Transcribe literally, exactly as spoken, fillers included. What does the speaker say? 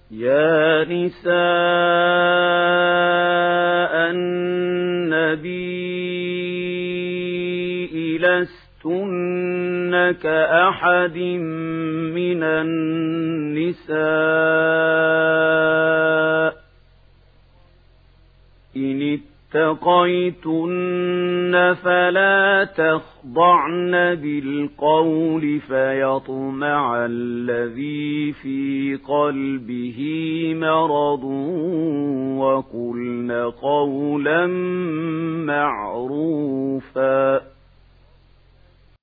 يا نساء النبي لستن كأحد من النساء إن اتقيتن فلا تخضعن بالقول فيطمع الذي في قلبه مرض وقلن قولا معروفا.